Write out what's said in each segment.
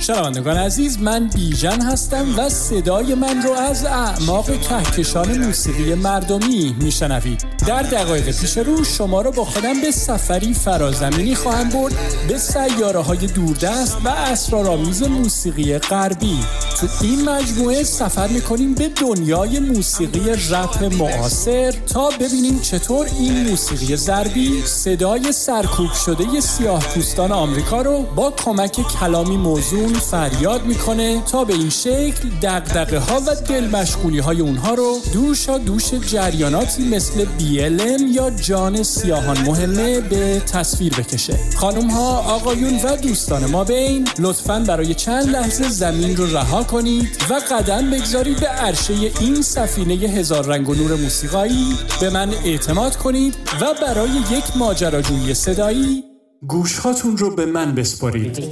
شنوندگان عزیز، من بیژن هستم و صدای من رو از اعماق کهکشان موسیقی مردمی میشنوید. در دقایق پیش رو شما رو با خودم به سفری فرازمینی خواهم برد به سیاره‌های دوردست و اسرارآمیز موسیقی غربی. تو این مجموعه سفر میکنیم به دنیای موسیقی رپ معاصر تا ببینیم چطور این موسیقی ضربی صدای سرکوب شده سیاه‌پوستان آمریکا رو با کمک کلامی موزون فریاد میکنه تا به این شکل دغدغه‌ها و دلمشغولی‌های اونها رو دوشا دوش جریاناتی مثل BLM یا جان سیاهان مهمه به تصویر بکشه. خانم‌ها، آقایون و دوستان ما بین، لطفاً برای چند لحظه زمین رو رها کنید و قدم بگذارید به عرشه این سفینه هزار رنگ و نور موسیقایی. به من اعتماد کنید و برای یک ماجراجویی صدایی گوش‌هاتون رو به من بسپارید.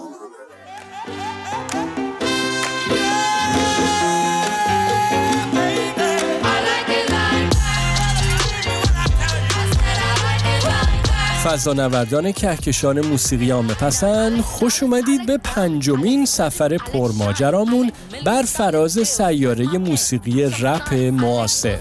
فضانوردان کهکشان موسیقی عامه‌پسند، خوش اومدید به 5مین سفر پرماجرامون بر فراز سیاره موسیقی رپ معاصر.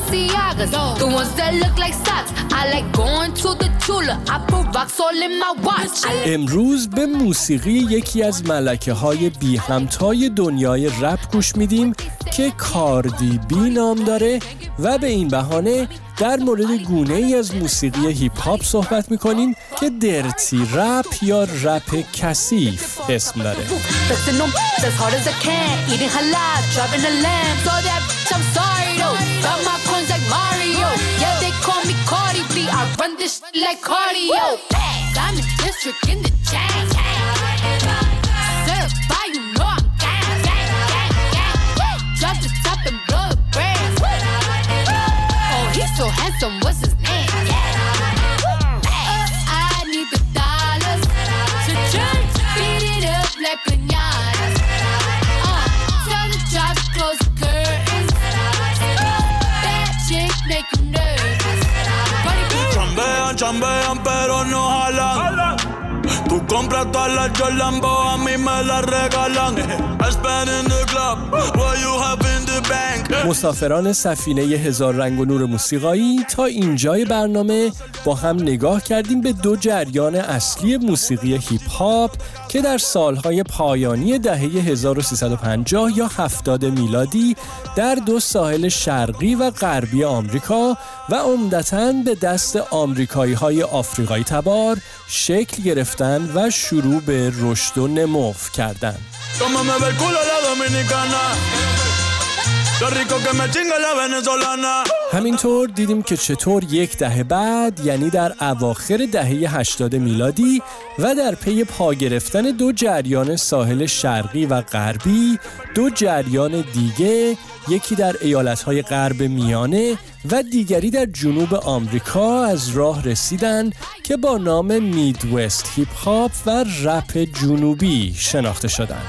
امروز به موسیقی یکی از ملکه‌های بی همتای دنیای رپ گوش میدیم که کاردی بی نام داره و به این بهانه در مورد گونه‌ای از موسیقی هیپ هاپ صحبت می‌کنیم که درتی رپ یا رپ کثیف اسم داره. So handsome, what's his name? I need the dollars to church, beat it up like piñatas. Tell the job to close the curtains. That chick make you nervous. Chambean, chambean, pero no jalan. Tú compras todas las Jolambo, a mí me las regalan. I spend in the club, what you have in the bank. مسافران سفینه هزار رنگ و نور موسیقایی، تا اینجای برنامه با هم نگاه کردیم به دو جریان اصلی موسیقی هیپ هاپ که در سالهای پایانی دهه 1350 یا 70 میلادی در دو ساحل شرقی و غربی آمریکا و عمدتاً به دست آمریکایی‌های آفریقایی تبار شکل گرفتن و شروع به رشد و نمو کردن. همینطور دیدیم که چطور یک دهه بعد، یعنی در اواخر دهه 80 میلادی و در پی پا گرفتن دو جریان ساحل شرقی و غربی، دو جریان دیگه، یکی در ایالت‌های غرب میانه و دیگری در جنوب آمریکا از راه رسیدن که با نام میدوست هیپ هاپ و رپ جنوبی شناخته شدند.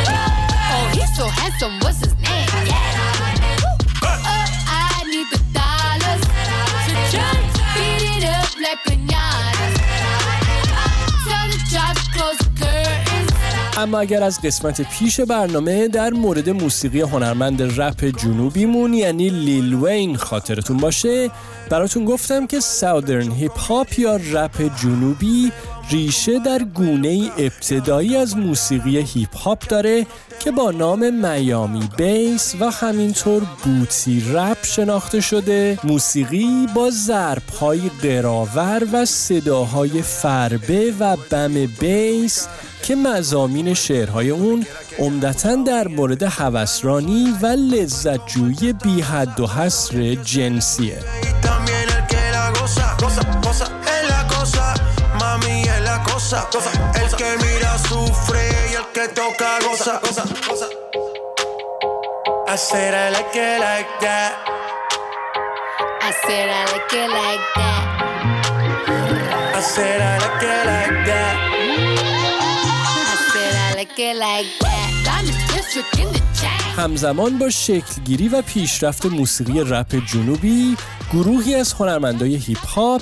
اما اگر از قسمت پیش برنامه در مورد موسیقی هنرمند رپ جنوبیمون یعنی لیل وین خاطرتون باشه، براتون گفتم که ساودرن هیپ هاپ یا رپ جنوبی ریشه در گونه ابتدایی از موسیقی هیپ هاپ داره که با نام میامی بیس و همینطور بوتی رپ شناخته شده. موسیقی با ضرب‌های قراور و صداهای فربه و بم بیس که مضامین شعرهای اون عمدتاً در مورد هوسرانی و لذت‌جویی بی حد و حصر جنسیه. I said I like it like that. I said I like it like that. I said I like it like that. I said I like it like that. I'm the district in the chain. همزمان با شکلگیری و پیشرفت موسیقی رپ جنوبی، گروهی از هنرمندای هیپ هاپ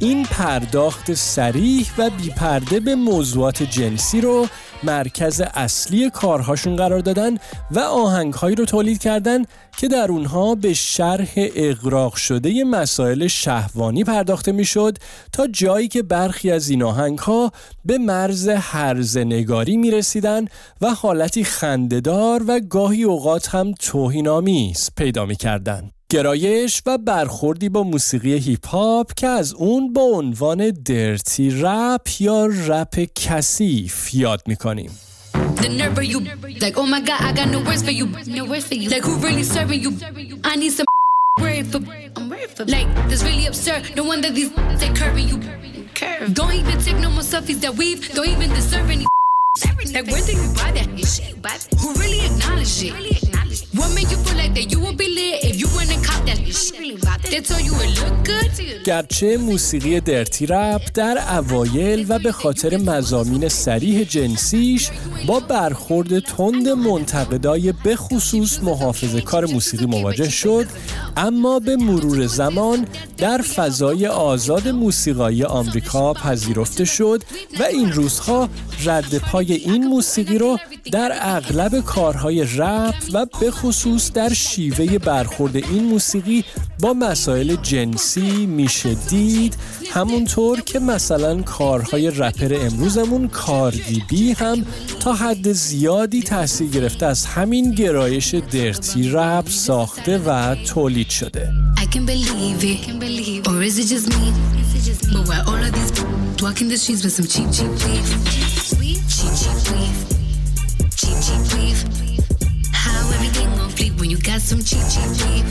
این پرداخت صریح و بی‌پرده به موضوعات جنسی رو مرکز اصلی کارهاشون قرار دادن و آهنگ‌هایی رو تولید کردن که در اونها به شرح اغراق شده مسائل شهوانی پرداخته میشد تا جایی که برخی از این آهنگ‌ها به مرز هرزنگاری میرسیدن و حالتی خنده‌دار و گاهی اوقات هم توهین‌آمیز پیدا می‌کردن. گرایش و برخوردی با موسیقی هیپ هاپ که از اون با عنوان درتی رپ یا رپ کثیف یاد میکنیم. The nerve of you, like oh my god, I got no words for you, like who really serving you, I need some words for, like this really absurd, no wonder these they curving you, don't even take no more selfies that weave, don't even deserve any, like where did you buy that shit, who really acknowledge it, what made you feel like that you would be lit if you went and cop that shit, they told you it look good. گرچه موسیقی درتی رپ در اوایل و به خاطر مضامین صریح جنسیش با برخورد تند منتقدای به خصوص محافظه‌کار موسیقی مواجه شد، اما به مرور زمان در فضای آزاد موسیقایی آمریکا پذیرفته شد و این روزها رد پای این موسیقی رو در اغلب کارهای رپ و به خصوص در شیوه برخورد این موسیقی با مسائل جنسی میشه دید، همونطور که مثلا کارهای رپر امروزمون کاردی بی هم تا حد زیادی تاثیر گرفته از همین گرایش درتی رپ ساخته و تولید شده. I can believe it, or is it just me? But why all of these walking the streets with some cheap beef? Cheap beef. How everything gon' flip when you got some cheap beef?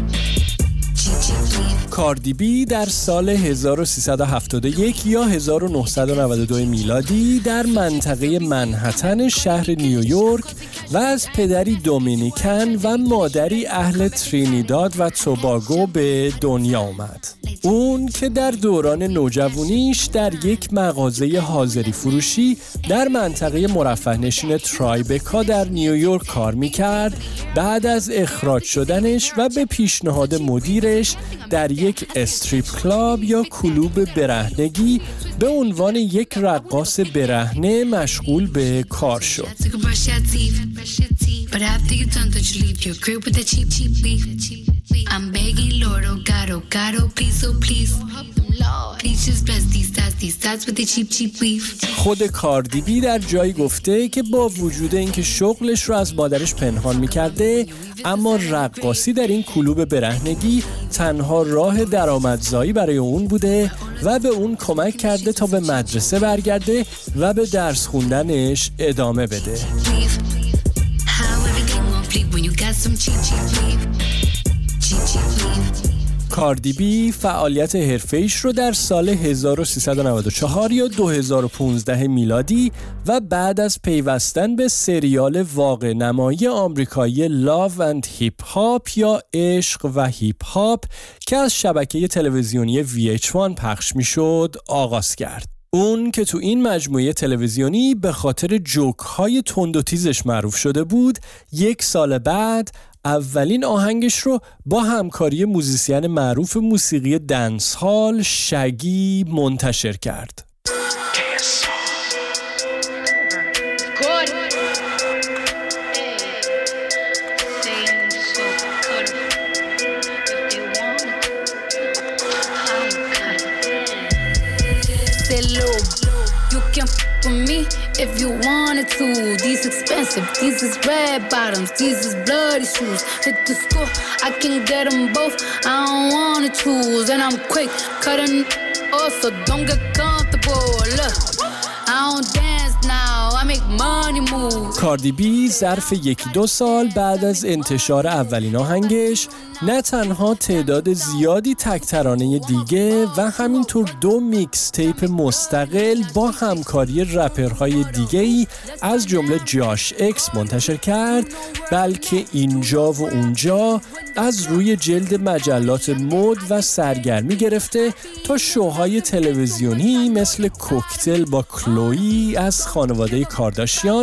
کاردی بی در سال 1371 یا 1992 میلادی در منطقه منهتن شهر نیویورک و از پدری دومینیکن و مادری اهل ترینیداد و توباگو به دنیا آمد. اون که در دوران نوجوانیش در یک مغازه حاضری فروشی در منطقه مرفه نشین ترایبکا در نیویورک کار میکرد، بعد از اخراج شدنش و به پیشنهاد مدیرش در یک استریپ کلاب یا کلوب برهنگی به عنوان یک رقاص برهنه مشغول به کار شد. خود کاردی بی در جایی گفته که با وجود اینکه شغلش رو از مادرش پنهان می‌کرده، اما رقاصی در این کلوب برهنگی تنها راه درآمدزایی برای اون بوده و به اون کمک کرده تا به مدرسه برگرده و به درس خوندنش ادامه بده. کاردی بی فعالیت حرفه‌ایش رو در سال 1394 یا 2015 میلادی و بعد از پیوستن به سریال واقع نمایی آمریکایی لاو اند هیپ هاپ یا عشق و هیپ هاپ که از شبکه تلویزیونی VH1 پخش میشد آغاز کرد. اون که تو این مجموعه تلویزیونی به خاطر جوک‌های تند و تیزش معروف شده بود، یک سال بعد اولین آهنگش رو با همکاری موزیسین معروف موسیقی دنس هال شگی منتشر کرد. For me, if you wanted to, these expensive, these is red bottoms, these is bloody shoes. Hit the score, I can get them both. I don't wanna choose, and I'm quick cutting off, so don't get comfortable. Look, I don't dance now, I make money move. کاردی بی ظرف 1-2 سال بعد از انتشار اولین آهنگش نه تنها تعداد زیادی تک ترانه دیگه و همینطور 2 میکس تیپ مستقل با همکاری رپرهای دیگه‌ای از جمله جاش اکس منتشر کرد، بلکه اینجا و اونجا از روی جلد مجلات مد و سرگرمی گرفته تا شوهای تلویزیونی مثل کوکتل با کلویی از خانواده کارداشیان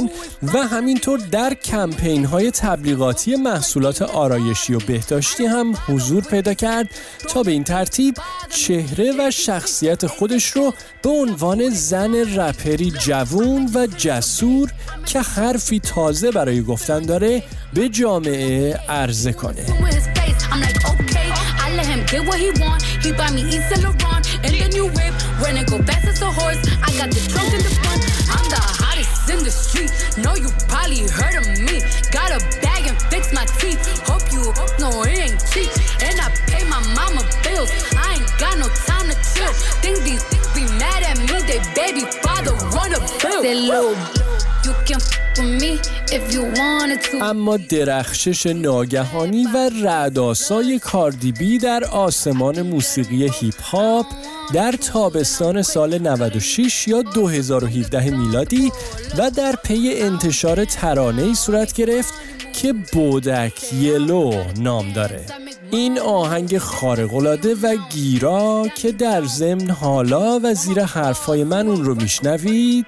تلویزیون و همینطور در کمپین‌های تبلیغاتی محصولات آرایشی و بهداشتی هم حضور پیدا کرد تا به این ترتیب چهره و شخصیت خودش رو به عنوان زن رپری جوون و جسور که حرفی تازه برای گفتن داره به جامعه عرضه کنه. I let him get what he want. He buy me East and Laurent and the new whip. When it go fast as a horse, I got the trunk in the front. I'm the hottest in the street. Know you probably heard of me. Got a bag and fix my teeth. Hope you know it ain't cheap. And I pay my mama bills. I ain't got no time to chill. Think these be mad at me. They baby father run a bill. Say little, you can with me if you wanted to. اما درخشش ناگهانی و رعدآسای کاردی بی در آسمان موسیقی هیپ هاپ در تابستان سال 96 یا 2017 میلادی و در پی انتشار ترانه‌ای صورت گرفت که بودک یلو نام داره. این آهنگ خارق‌العاده و گیرا که در ضمن حالا و زیر حرفای من اون رو میشنوید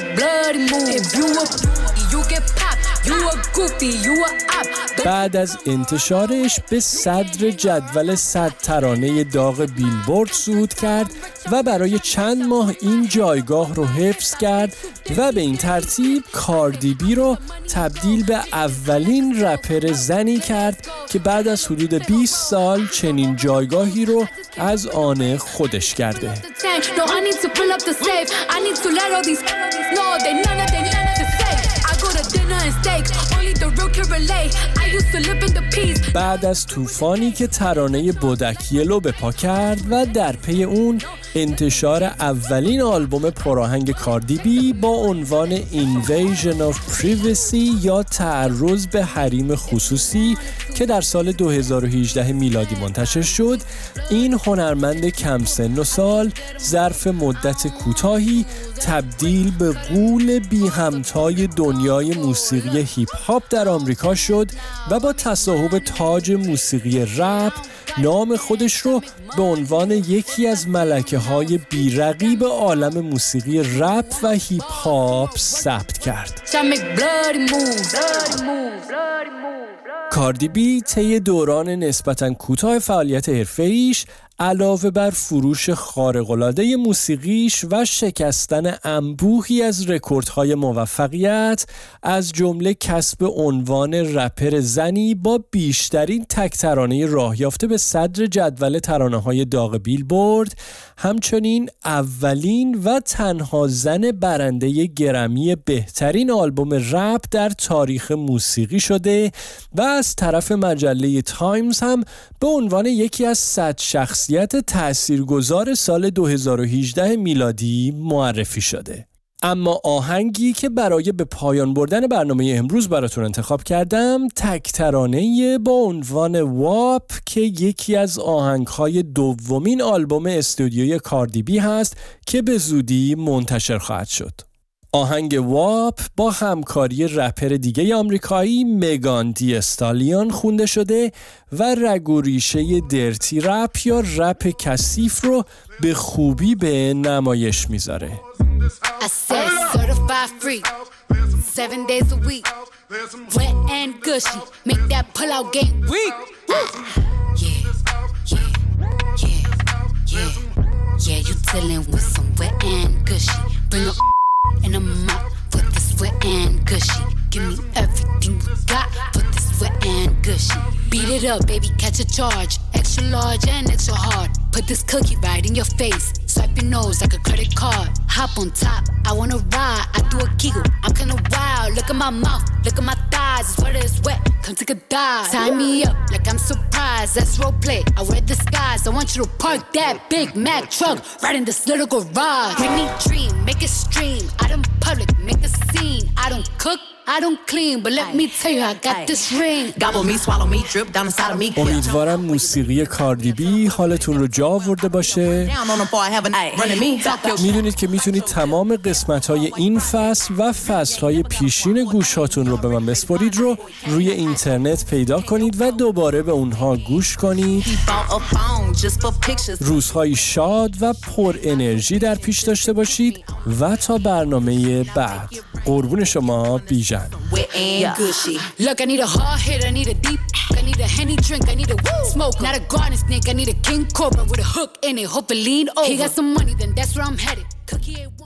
بعد از انتشارش به صدر جدول 100 ترانه داغ بیلبورد صعود کرد و برای چند ماه این جایگاه رو حفظ کرد و به این ترتیب کاردی بی رو تبدیل به اولین رپر زنی کرد که بعد از حدود 20 سال چنین جایگاهی رو از آن خودش کرده. بعد از طوفانی که ترانه بودک یلو به پا کرد و در پی اون انتشار اولین آلبوم پراهنگ کاردی بی با عنوان Invasion of Privacy یا تعرض به حریم خصوصی که در سال 2018 میلادی منتشر شد، این هنرمند کم سن و سال ظرف مدت کوتاهی تبدیل به غول بی همتای دنیای موسیقی هیپ هاپ در آمریکا شد و با تصاحب تاج موسیقی رپ نام خودش رو به عنوان یکی از ملکه‌های بی‌رقیب عالم موسیقی رپ و هیپ هاپ ثبت کرد. کاردی بی طی دوران نسبتاً کوتاه فعالیت حرفه‌ایش علاوه بر فروش خارق‌العاده موسیقیش و شکستن انبوهی از رکوردهای موفقیت از جمله کسب عنوان رپر زنی با بیشترین تک ترانه راه یافته به صدر جدول ترانه‌های داغ بیلبورد، همچنین اولین و تنها زن برنده گرمی بهترین آلبوم رپ در تاریخ موسیقی شده و از طرف مجله تایمز هم به عنوان یکی از 100 شخصیت تاثیرگذار سال 2018 میلادی معرفی شده. اما آهنگی که برای به پایان بردن برنامه امروز براتون انتخاب کردم تک ترانه با عنوان واپ که یکی از آهنگ‌های دومین آلبوم استودیویی کاردی بی هست که به زودی منتشر خواهد شد. آهنگ واپ با همکاری رپر دیگه آمریکایی مگان دی استالیون خونده شده و رگ و ریشه درتی رپ یا رپ کثیف رو به خوبی به نمایش میذاره. I said certified free, 7 days a week, wet and gushy, make that pull out game weak. Yeah, you dealing with some wet and gushy. Bring a in a mouth for this wet and gushy. Give me everything you got for this wet and gushy. Beat it up, baby, catch a charge. Extra large and extra hard. Put this cookie right in your face. Swipe your nose like a credit card. Hop on top, I wanna ride. I do a giggle, I'm kinda wild. Look at my mouth, look at my thighs. It's wet, it's wet, come take a dive. Tie me up like I'm surprised. That's role play, I wear disguise. I want you to park that Big Mac truck right in this little garage. Make me dream, make it stream. Out in public, make a scene. I don't cook, I don't clean, but let me tell you I got this ring. Gobble me, swallow me, drip down inside of me. امیدوارم موسیقی کاردی بی حالتون رو جا آورده باشه. میدونید که میتونید تمام قسمت‌های این فصل و فصل‌های پیشین گوشاتون رو به من بسپارید رو روی اینترنت پیدا کنید و دوباره به اونها گوش کنید. روزهای شاد و پر انرژی در پیش داشته باشید و تا برنامه بعد قربون شما بیژن. Look, I need a hard hit, I need a deep, I need a Henny drink, I need a smoke, not a garden snake, I need a king cobra with a hook in it, hope it lean over. He got some money, then that's where I'm headed. Cookie A1.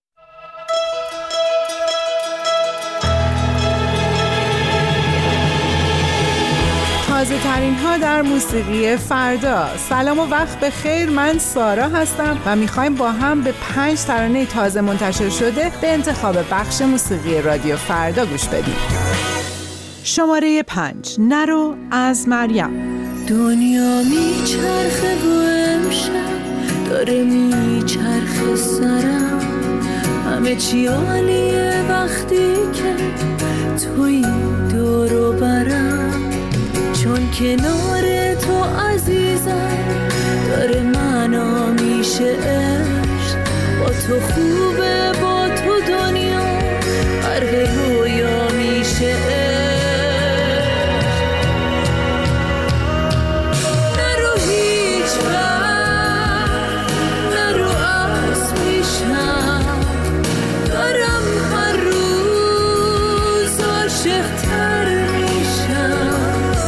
تازه ترین ها در موسیقی فردا. سلام و وقت بخیر، من سارا هستم و میخوایم با هم به 5 ترانه تازه منتشر شده به انتخاب بخش موسیقی رادیو فردا گوش بدیم. شماره 5 نرو از مریم. دنیا میچرخه و امشب داره میچرخه سرم، همه چی عالیه وقتی که توی دورو برم، چون کنار تو عزیزم داره معنا میشه عشق، با تو خوبه با تو دنیا غرق رویا میشه عشق. نرو هیچ وقت نرو از پیشم، دارم هر روز عاشق‌تر میشم.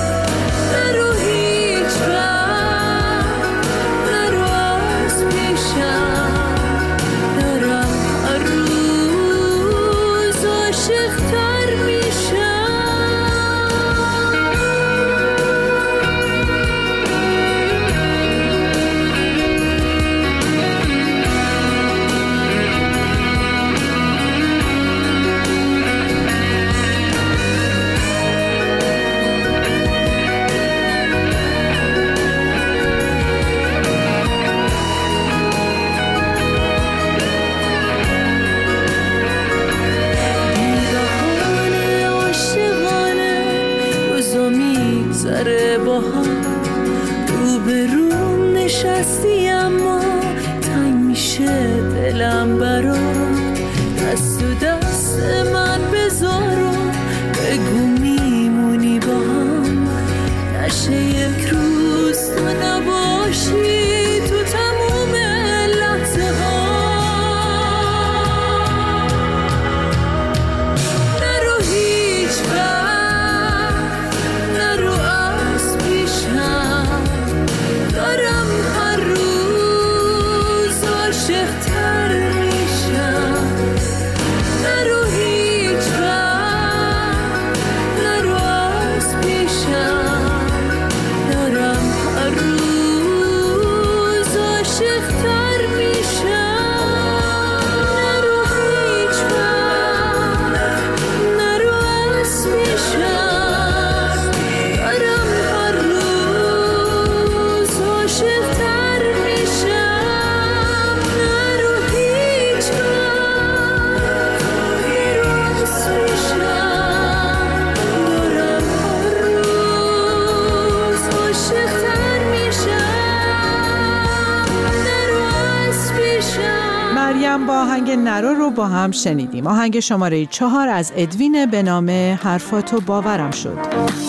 با آهنگ نرو رو با هم شنیدیم. آهنگ شماره 4 از ادوین به نام حرفاتو باورم شد.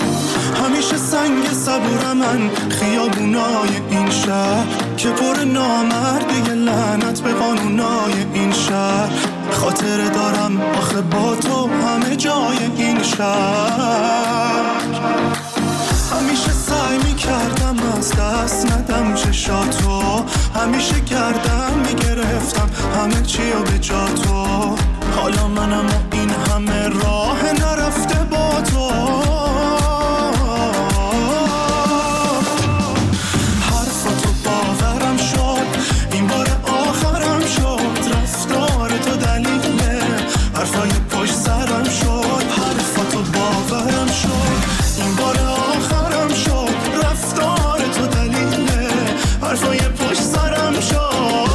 همیشه سنگ صبورم من خیابونای این شهر که پر نامردی لعنت به قانونای این شهر، خاطره دارم آخه با تو همه جای این شهر. همیشه سعی میکردم از دست ندم چشاتو، همیشه کردم میگرفتم همه چی رو به جا تو، حالا منم و این همه راه نرفته با تو. حرفاتو باورم شد این بار آخرم شد، رفتار تو دلیله حرفای پشت سرم شد. حرفاتو باورم شد این بار آخرم شد، رفتار تو دلیله حرفای پشت سرم شد.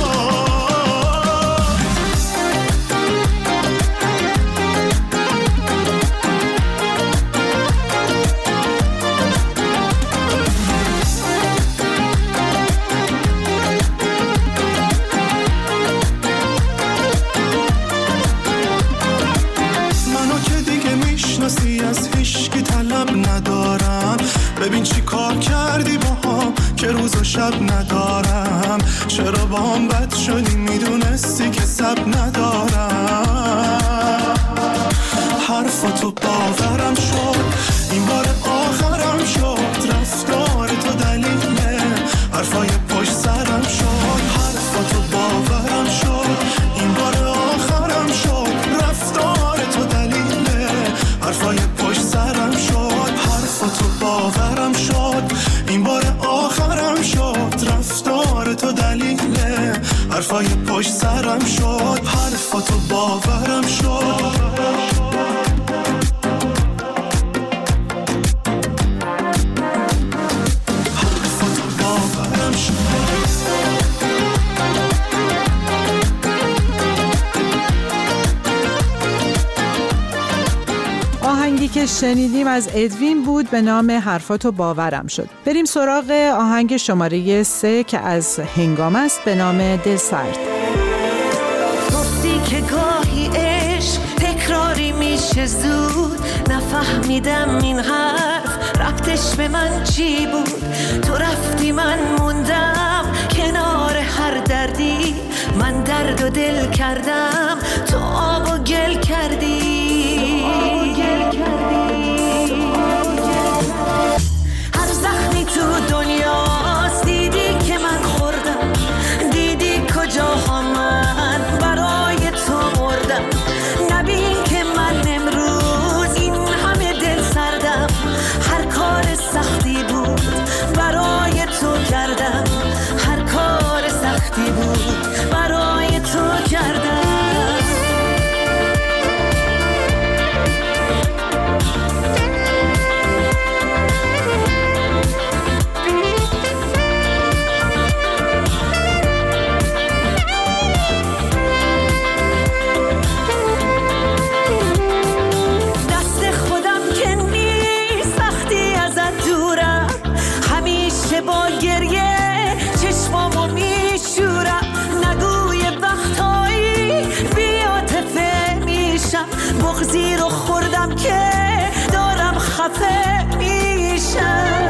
ببین چی کار کردی با هم که روز و شب ندارم، چرا با هم بد شدی میدونستی که سب ندارم. تو باورم شد این بار آخرم شد رفتار تو دلیل حرفای پشت سرم شد حرفا تو باورم شد این بار آخرم شد رفتار تو دلیل حرفای پشت سرم شد حرفا تو باورم شد این بار آخرم شد رفتار تو دلیل حرفای پشت سرم شد حرفا تو باورم شد آهنگی که شنیدیم از ادوین بود به نام حرفاتو باورم شد. بریم سراغ آهنگ شماره 3 که از هنگام است به نام دلسرد. گفتی که گاهی عشق تکراری میشه زود نفهمیدم این حرف ربطش به من چی بود تو رفتی من موندم کنار هر دردی من درد و دل کردم تو آب و گل کردی هر زخمی تو دنیاست دیدی که من خوردم دیدی کجاها من برای تو مردم نبین که من امروز این همه دل سردم هر کار سختی بود برای تو کردم هر کار سختی بود برای تو کردم با گریه چشمامو میشورم نگوی وقتایی بی‌عاطفه میشم بغضی رو خوردم که دارم خفه میشم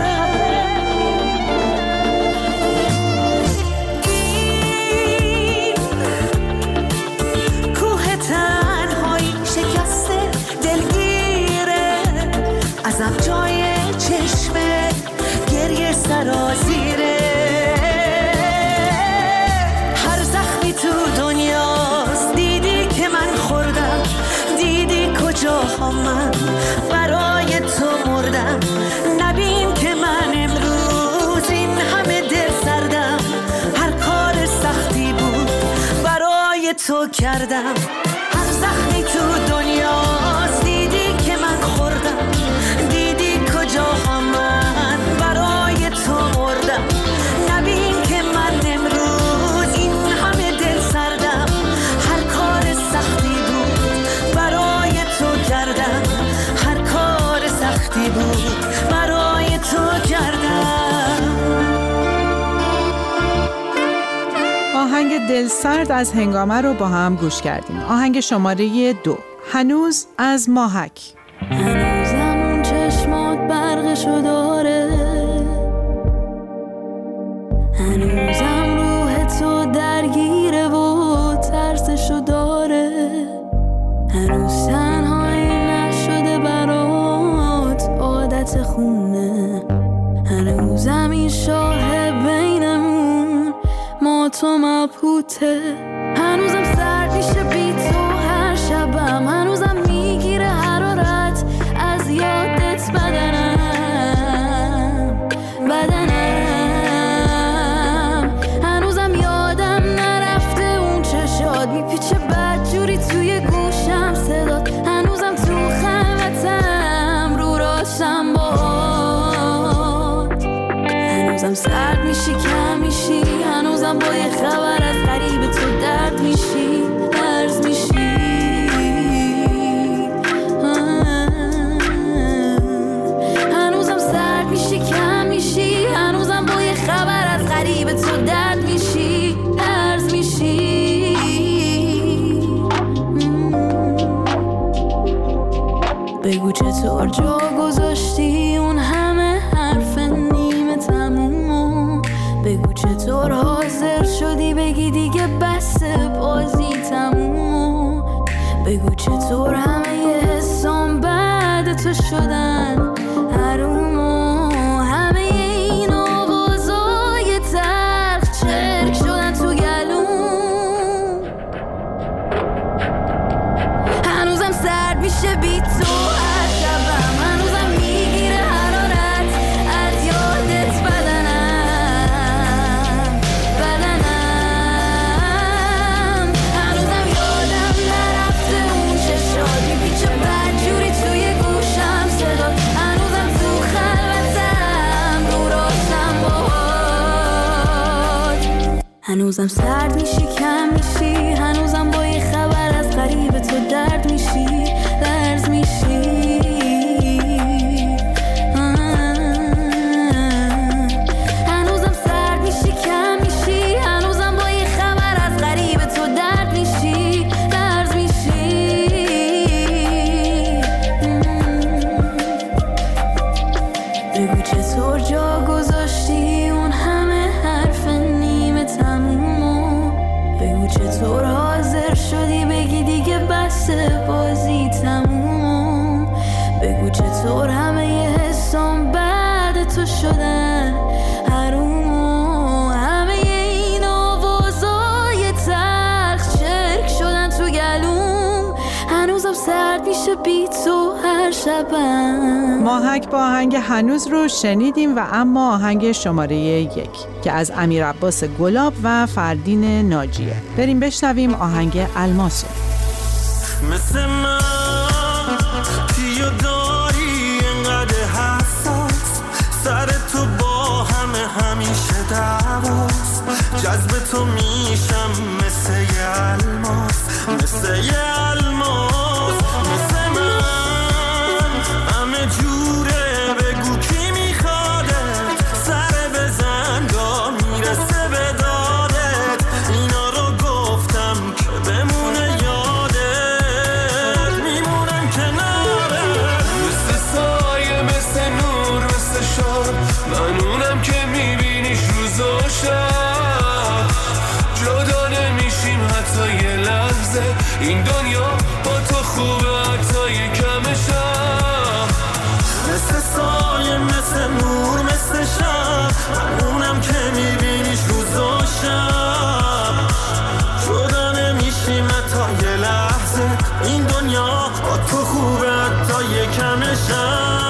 این کوه تنهایی شکسته دلگیره ازم جای چشمه گریه سرازیره هر زخمی تو دنیاست دیدی که من خوردم دیدی کجاها من برای تو مردم نبین که من امروز این همه دل سردم هر کار سختی بود برای تو کردم هر زخمی تو دنیاست دیدی که من خوردم دیدی کجاها من برای تو مردم نبین که من امروز این همه دل سردم هر کار سختی بود برای تو کردم هر کار سختی بود برای تو کردم آهنگ دلسرد از هنگامه رو با هم گوش کردیم. آهنگ شماره 2 هنوز از ماهک. هنوزم اون چشمات برقشو داره هنوزم روح تو درگیره و ترسشو داره هنوز تنهایی نشده برات عادت خونه هنوزم این شاه بینمون ما تو مبهوته هنوزم سرد میشه بی تو هر شبم هنوزم میگیره حرارت از یادت بدنم هنوزم یادم نرفته اون چشات میپیچه بدجوری توی گوشم صدات هنوزم تو خلوتم رو راشم باد هنوزم سرد میشی کم میشی هنوزم با یه خبر از غریب تو درد میشی درز میشی هنوزم سرد میشی کم میشی هنوزم با یه خبر از غریب تو درد میشی درز میشی بگو چطور جا گذاشتی اون همه حرف نیمه تمومو بگو چطور حاضر شدی بگی دیگه بس بازی تمومو بگو چطور همه حسام تو شدن حروم و همه این آوازای تلخ چرک شدن تو گلوم. هنوزم سرد میشه بی تو هر شبم، هنوزم میگیره حرارت از یادت بدنم. هنوزم یادم نرفته اون چشات میپیچه بدجوری توی گوشم صدات. هنوزم تو خلوتم رو راستم باهات. هنوزم سرد میشی کم میشی، هنوزم با یه خبر از غریب تو درد میشی لرز میشی. هنوزم سرد میشی کم میشی، هنوزم با یه خبر از غریب تو درد میشی لرز میشی. بگو چطور جا گذاشتی اون همه حرف نیمه تمومو، بگو چطور حاضر شدی بگی دیگه بس بازی تموم، بگو چطور همه یه حسام بعد تو شدن حروم و همه این آوازای تلخ چرک شدن تو گلوم. هنوزم سرد میشه بی تو هر شبم. ماهک با آهنگ هنوز رو شنیدیم و اما آهنگ شماره 1 که از امیر عباس گلاب و فردین ناجیه. بریم بشنویم آهنگ الماسو. مثل من کیو داری انقدر حساس، سر تو با همه همیشه دعواست، جذب تو میشم مثل یه الماس، مثل یه الماس. مثل من همه جوره، بگو کی میخوادت، سر بزن تا میرسه به دادت. اینا رو گفتم که بمونه یادت، میمونم کنارت مثل سایه، مثل نور، مثل شب. من اونم که میبینیش روز و شب، جدا نمیشیم حتی یه لحظه. این دنیا با تو خوبه حتی یه کمشم، مثل سایه، مثل نور، مثل شب. من اونم که میبینیش روز و شب، جدا نمیشیم حتی یه لحظه. این دنیا با تو خوبه حتی یه کمشم.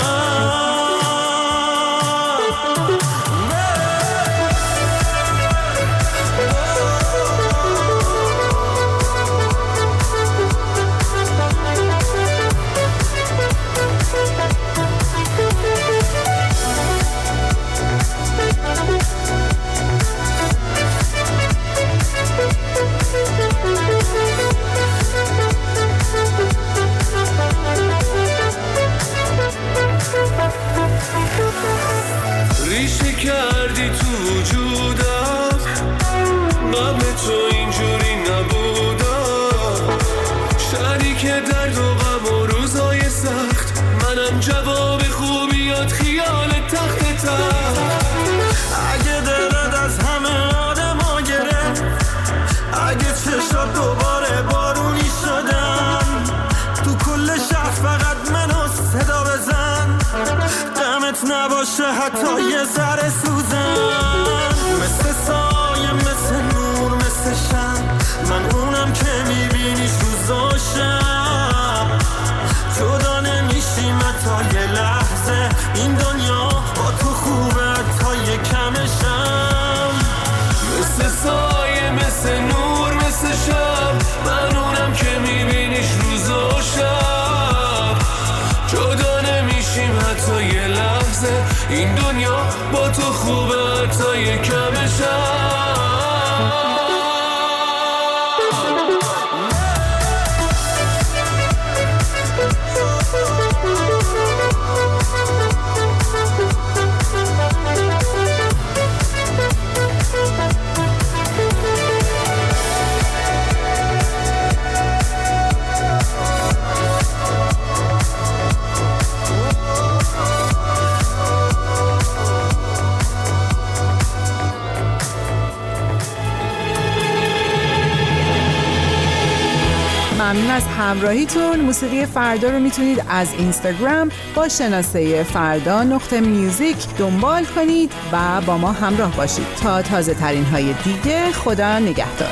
ریشه کردی تو وجودم، قبل تو اینجوری نبودم. شریک درد و غم و روزای سخت، منم جواب خوبیات خیال تخت تخت. اگه دلت از همه آدما گرفت، اگه چشات دوباره بارونی شدن، تو کل شهر فقط منو صدا بزن، دمت نباشه حتی یه ذره سوزن. مثل سایه، مثل نور، مثل شب. من اونم که میبینیش روز و شب، جدا نمیشیم حتی یه لحظه. این دنیا با تو خوبه حتی یه کمشم، مثل سایه، مثل نور، مثل شب. من اونم که میبینیش روز و شب، جدا نمیشیم حتی یه لحظه. این دنیا با تو خوبه حتی یه کمشم. ممنون از همراهیتون. موسیقی فردا رو میتونید از اینستاگرام با شناسه فردا.میوزیک دنبال کنید و با ما همراه باشید تا تازه ترین های دیگه. خدا نگهدار.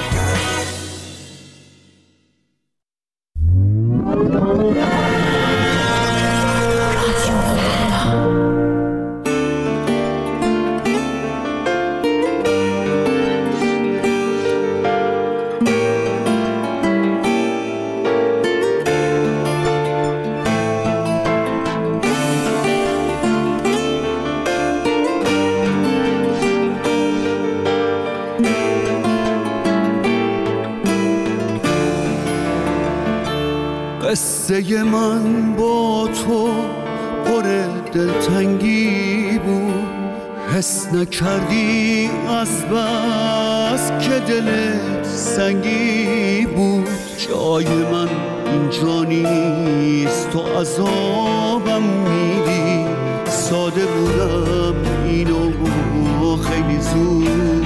قصه من با تو پر دلتنگی بود، حس نکردی از بس که دلت سنگی بود. جای من اینجا نیست، تو عذابم میدی. ساده بودم اینو خیلی زود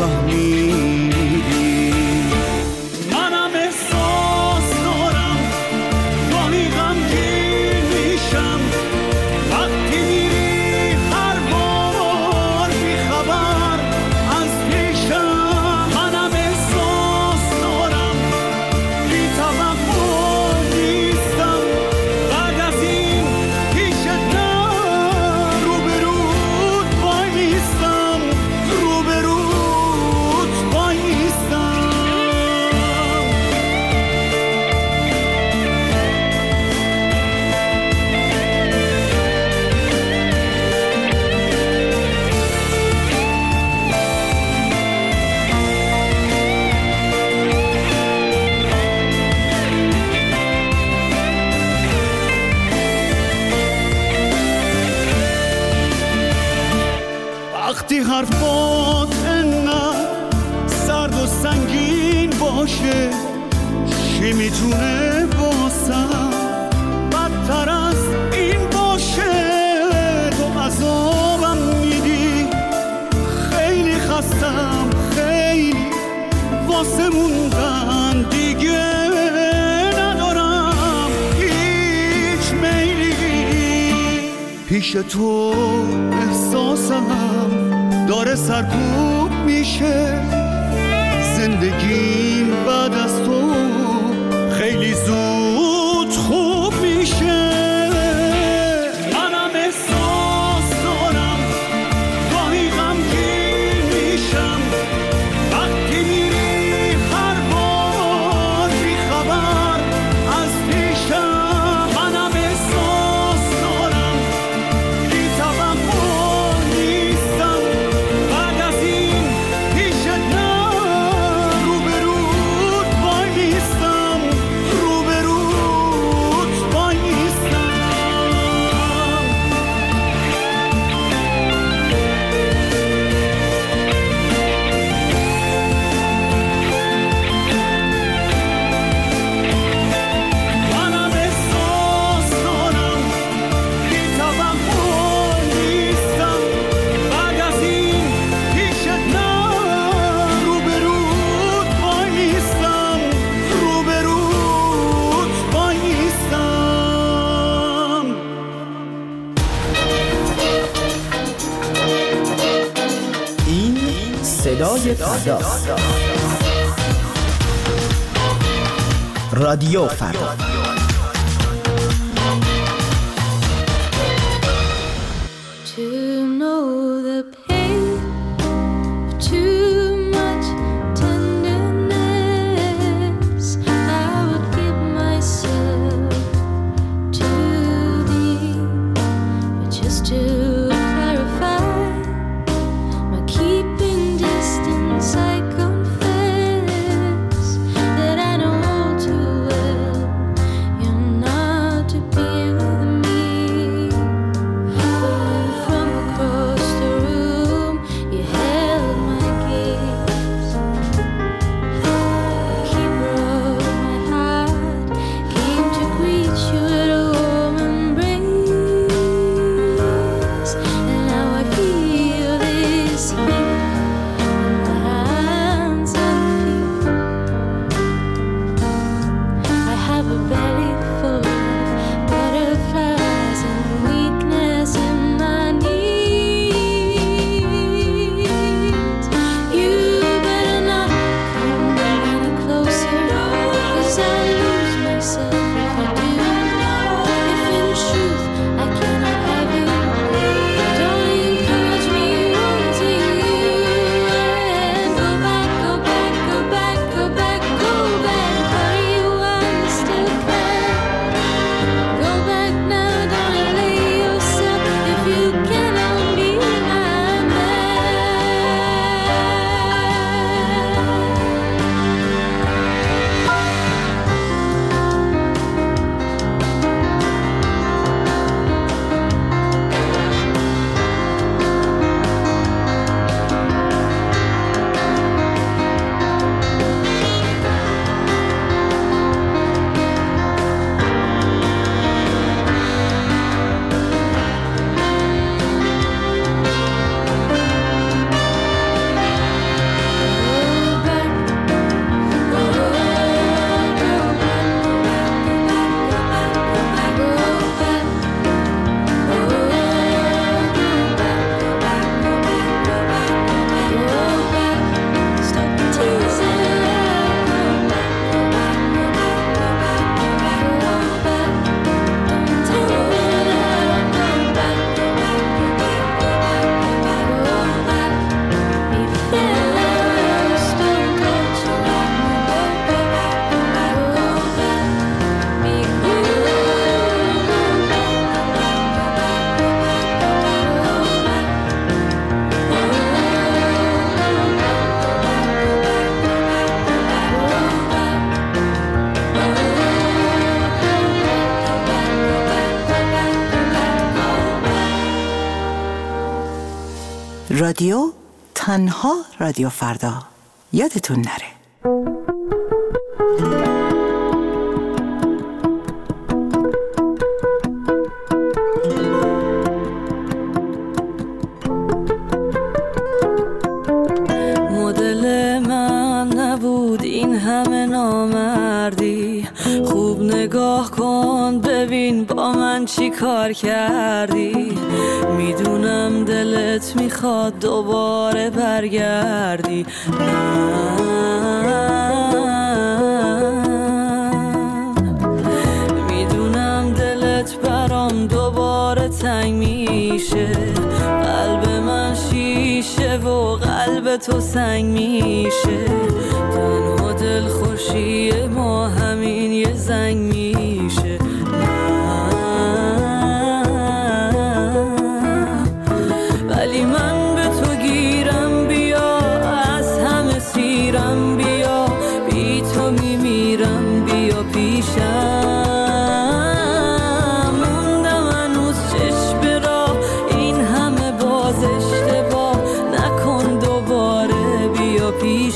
فهمیدی. منم احساس دارم گاهی غمگین میشم وقتی میری هر بار بیخبر از پیشم. منم احساس دارم بی توقع نیستم بعد از این پیشتم روبروت وای میستم، روبروت وای میستم. وقتی حرفات انقدر سرد و سنگین باشه، چی میتونه باسم بدتر از این باشه؟ تو عذابم میدی، خیلی خستم، خیلی واسه موندن دیگه ندارم هیچ میلی. پیش تو احساسم داره سرکوب میشه، زندگیم بعد از تو خیلی زود خوب میشه. منم احساس دارم گاهی غمگین میشم وقتی میری هر بار بیخبر از پیشم. منم احساس دارم بی توقع نیستم بعد از این پیشتم روبروت وای میستم، روبروت وای میستم. منم احساس دارم بی توقع نیستم بعد از این پیشتم روبروت وای میستم، روبروت وای میستم. این صدای فردا، رادیو فردا. To know the pain of too much tenderness, I would give myself to thee. But just to clarify my keeping distance, I confess that I know all too well رادیو تنها رادیو فردا، یادتون نره. مدل من نبود این همه نامردی، خوب نگاه کن ببین با من چی کار کردی. میدونم دلت میخواد دوباره برگردی، میدونم دلت برام دوباره تنگ میشه، قلب من شیشه و قلب تو سنگ میشه. تنها دل خوشی ما همین یه زنگ میشه. ولی من به تو گیرم، بیا از همه سیرم، بیا بی تو میمیرم، بیا پیشم. موندم هنوز چشم راه، این همه باز اشتباه نکن دوباره، بیا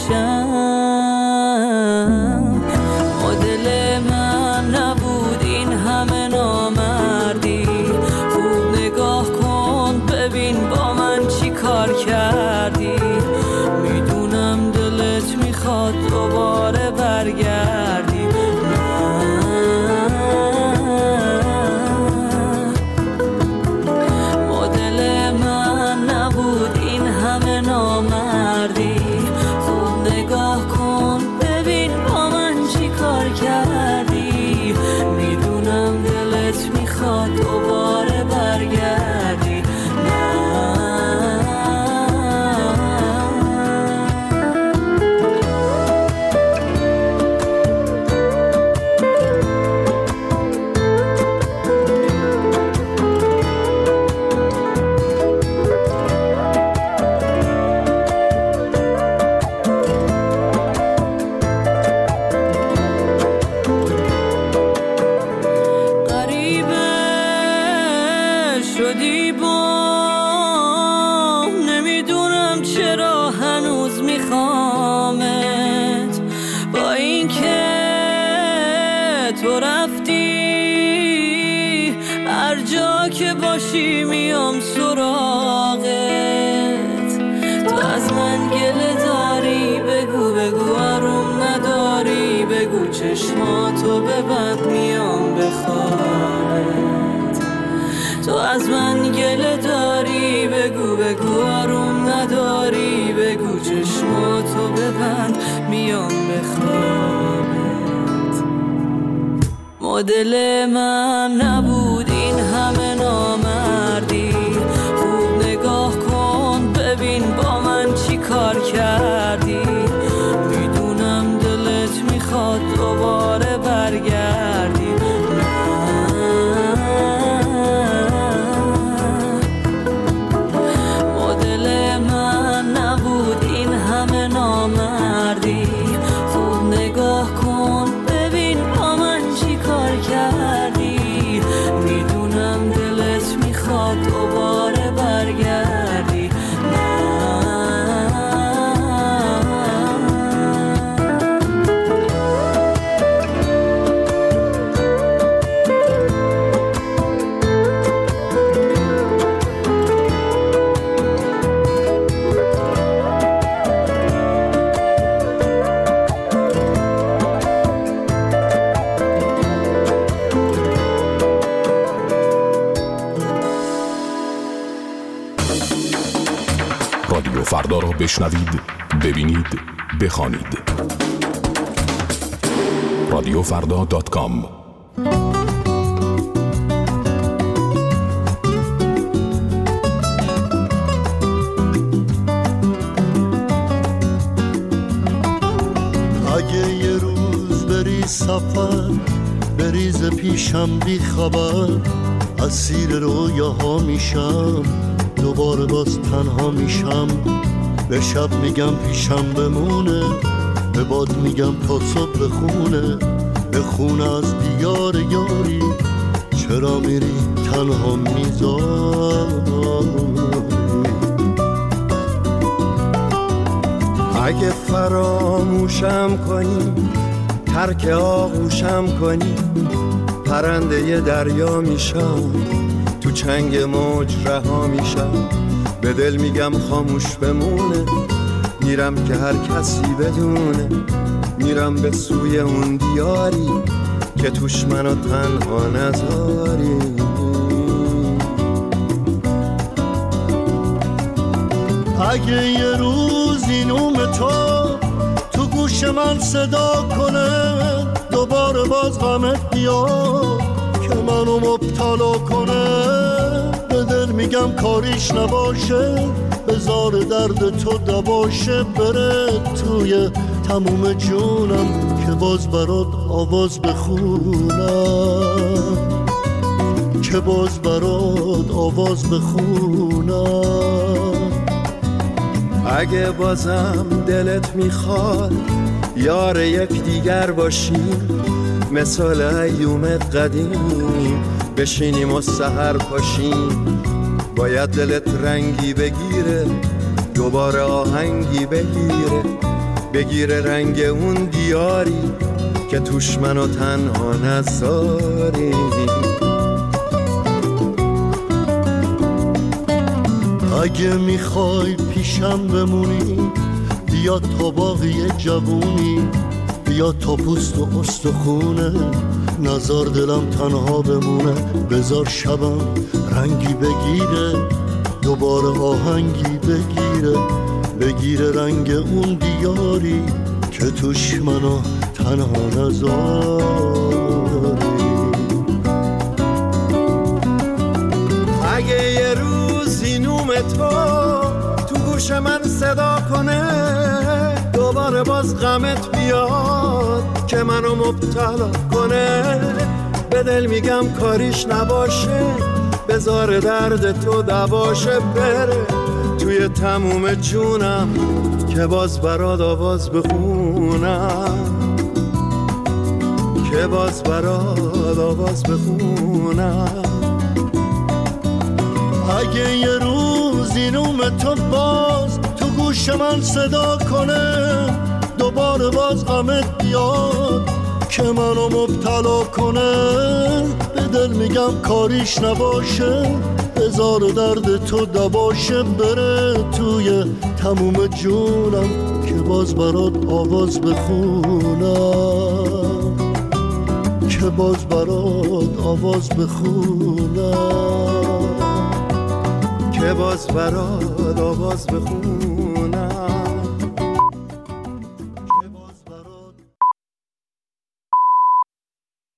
پیشم. مدل من نبود این همه نامردی، خوب نگاه کن ببین با من چی کار کردی. میدونم دلت میخواد دوباره برگردی، مدل من نبود این همه نامردی، خوب نگاه کن ببین با من چی کار کردی. میدونم دلت میخواد دوباره برگردی. شدی با نمیدونم چرا هنوز میخوامت، با اینکه تو رفتی هر جا که باشی میام سراغت. تو از من گله داری بگو بگو، آروم نداری بگو، چشماتو ببند میام بخوابت. تو از من گله داری بگو بگو، آروم نداری بگو، چشماتو ببند میام بخوابت. مدل من نبود این همه نامردی. خوب نگاه کن ببین با من چی کار کردی. میدونم دلت میخواد دوباره برگردی. مدل من نبود این همه نامردی. خوب نگاه کن ببین با من چی کار کردی. میدونم دلت میخواد دوباره برگردی. رادیو فردا را بشنوید، ببینید، بخوانید. رادیوفردا.com. اگه یه روز بری سفر بریز پیشم بی خبر، اسیر رویاها میشم، دوباره باز تنها میشم. به شب میگم پیشم بمونه، به باد میگم تا صبح بخونه. بخونه از دیار یاری، چرا میری تنها میذاری. اگه فراموشم کنی، ترک آغوشم کنی، پرنده دریا میشم، تو چنگ موج رها میشم. به دل میگم خاموش بمونه، میرم که هر کسی بدونه. میرم به سوی اون دیاری که توش منو تنها نذاری. اگه یه روز این نوم تو گوش من صدا کنه، دوباره باز غمت بیاد که منو مبتلا کنه. به دل میگم کاریش نباشه، بذار درد تو دباشه. بره توی تموم جونم که باز برات آواز بخونم، که باز برات آواز بخونم. اگه بازم دلت میخواد یار یک دیگر باشیم، مثال ایوم قدیم بشینیم و سحر پاشیم. باید دلت رنگی بگیره، دوباره آهنگی بگیره رنگ اون دیاری که توش منو تنها نذاری. اگه میخوای پیشم بمونی، بیا تا باقی جوونی، بیا تا پوست و استخونه. نزار دلم تنها بمونه، بذار شبم رنگی بگیره، دوباره آهنگی بگیره رنگ اون دیاری که توش منو تنها نذاری. اگه یه روزی نوم تو گوش من صدا کنه، دوباره باز غمت بیاد که منو مبتلا کنه. به دل میگم کاریش نباشه، بذار درد تو دباشه. بره توی تموم جونم که باز برات آواز بخونم، که باز برات آواز بخونم. اگه یه روزی نوم تو باز تو گوش من صدا کنه، دوباره باز غمت بیاد که منو مبتلا کنه. به دل میگم کاریش نباشه، بذار درد تو دباشه. بره توی تموم جونم که باز برات آواز بخونم، که باز برات آواز بخونم، که باز برات آواز بخونم.